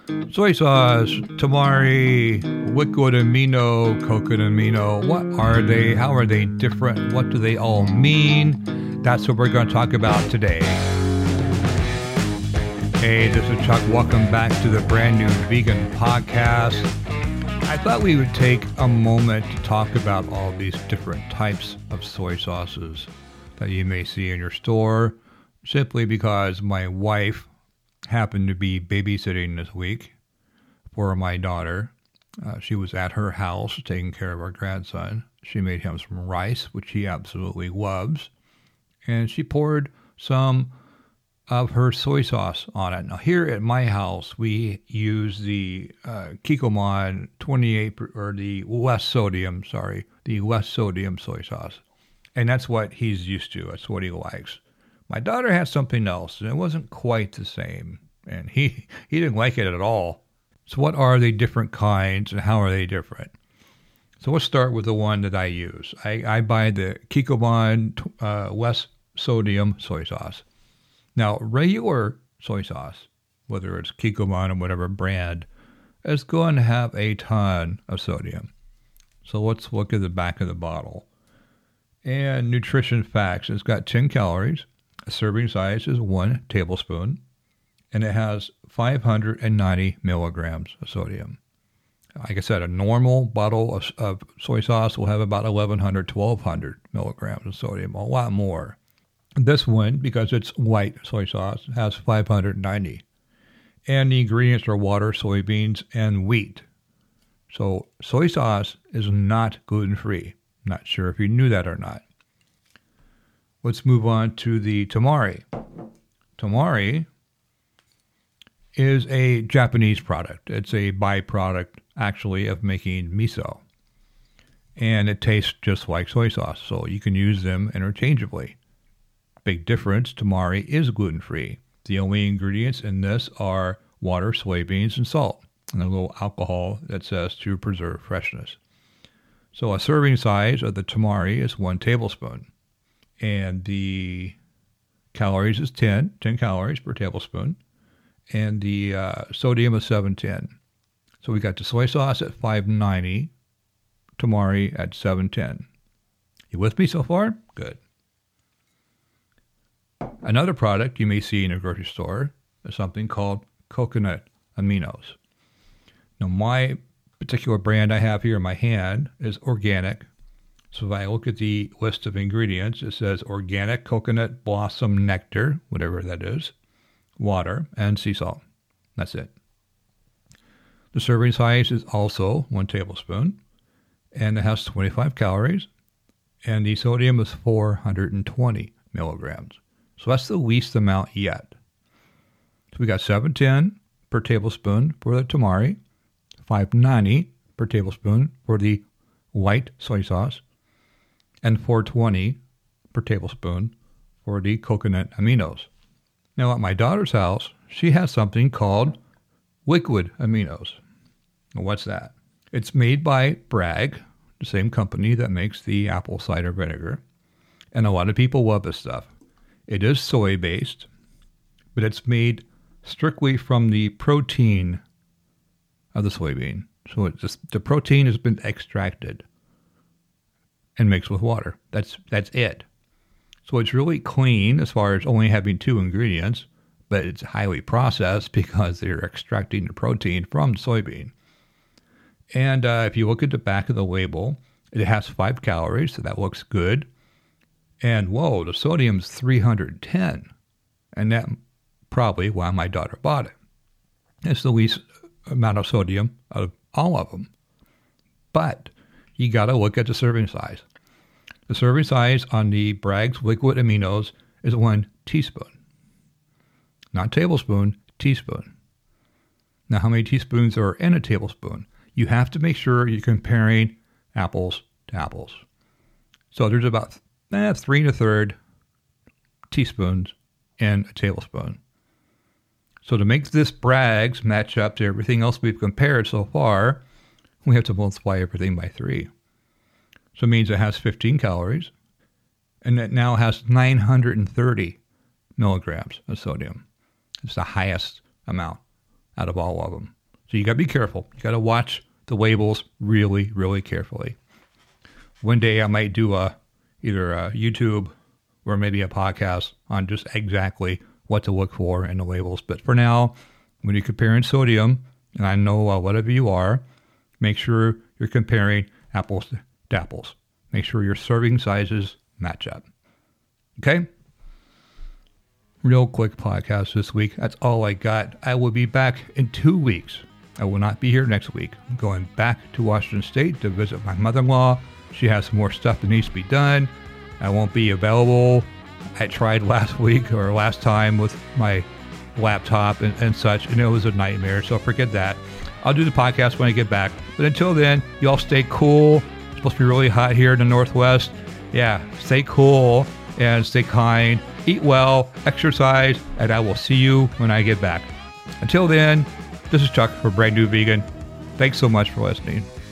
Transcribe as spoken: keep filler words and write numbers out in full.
Soy sauce, tamari, liquid amino, coconut amino. What are they? How are they different? What do they all mean? That's what we're going to talk about today. Hey, this is Chuck. Welcome back to the brand new vegan podcast. I thought we would take a moment to talk about all these different types of soy sauces that you may see in your store, simply because my wife happened to be babysitting this week for my daughter. Uh, she was at her house taking care of our grandson. She made him some rice, which he absolutely loves, and she poured some of her soy sauce on it. Now, here at my house, we use the uh, Kikkoman twenty-eight, or the less sodium, sorry, the less sodium soy sauce. And that's what he's used to. That's what he likes. My daughter had something else, and it wasn't quite the same. And he, he didn't like it at all. So what are the different kinds, and how are they different? So let's start with the one that I use. I, I buy the Kikkoman uh, less sodium soy sauce. Now, regular soy sauce, whether it's Kikkoman or whatever brand, is going to have a ton of sodium. So let's look at the back of the bottle. And nutrition facts, it's got ten calories. A serving size is one tablespoon. And it has five hundred ninety milligrams of sodium. Like I said, a normal bottle of, of soy sauce will have about eleven hundred, twelve hundred milligrams of sodium, a lot more. This one, because it's white soy sauce, has five hundred ninety. And the ingredients are water, soybeans, and wheat. So soy sauce is not gluten-free. Not sure if you knew that or not. Let's move on to the tamari. Tamari is a Japanese product. It's a byproduct, actually, of making miso. And it tastes just like soy sauce, so you can use them interchangeably. Big difference, tamari is gluten-free. The only ingredients in this are water, soybeans, and salt, and a little alcohol that says to preserve freshness. So a serving size of the tamari is one tablespoon, and the calories is ten, ten calories per tablespoon, and the uh, sodium is seven ten. So we got the soy sauce at five ninety, tamari at seven ten. You with me so far? Good. Another product you may see in a grocery store is something called coconut aminos. Now, my particular brand I have here in my hand is organic. So if I look at the list of ingredients, it says organic coconut blossom nectar, whatever that is, water, and sea salt. That's it. The serving size is also one tablespoon, and it has twenty-five calories, and the sodium is four hundred twenty milligrams. So that's the least amount yet. So we got seven ten per tablespoon for the tamari, five ninety per tablespoon for the white soy sauce, and four twenty per tablespoon for the coconut aminos. Now at my daughter's house, she has something called liquid aminos. Now what's that? It's made by Bragg, the same company that makes the apple cider vinegar. And a lot of people love this stuff. It is soy-based, but it's made strictly from the protein of the soybean. So it's just, the protein has been extracted and mixed with water. That's that's it. So it's really clean as far as only having two ingredients, but it's highly processed because they're extracting the protein from the soybean. And uh, if you look at the back of the label, it has five calories, so that looks good. And whoa, the sodium's three hundred ten. And that's probably why my daughter bought it. It's the least amount of sodium of all of them. But you got to look at the serving size. The serving size on the Bragg's liquid aminos is one teaspoon. Not tablespoon, teaspoon. Now, how many teaspoons are in a tablespoon? You have to make sure you're comparing apples to apples. So there's about eh, three and a third teaspoons in a tablespoon. So to make this Bragg's match up to everything else we've compared so far, we have to multiply everything by three. So it means it has fifteen calories, and it now has nine hundred thirty milligrams of sodium. It's the highest amount out of all of them. So you got to be careful. You got to watch the labels really, really carefully. One day I might do a either a YouTube or maybe a podcast on just exactly what to look for in the labels. But for now, when you're comparing sodium, and I know uh, whatever you are, make sure you're comparing apples to apples. Make sure your serving sizes match up. Okay? Real quick podcast this week. That's all I got. I will be back in two weeks. I will not be here next week. I'm going back to Washington State to visit my mother-in-law. She has some more stuff that needs to be done. I won't be available. I tried last week or last time with my laptop and, and such, and it was a nightmare, so forget that. I'll do the podcast when I get back. But until then, you all stay cool. It's supposed to be really hot here in the Northwest. Yeah, stay cool and stay kind. Eat well, exercise, and I will see you when I get back. Until then, this is Chuck for Brand New Vegan. Thanks so much for listening.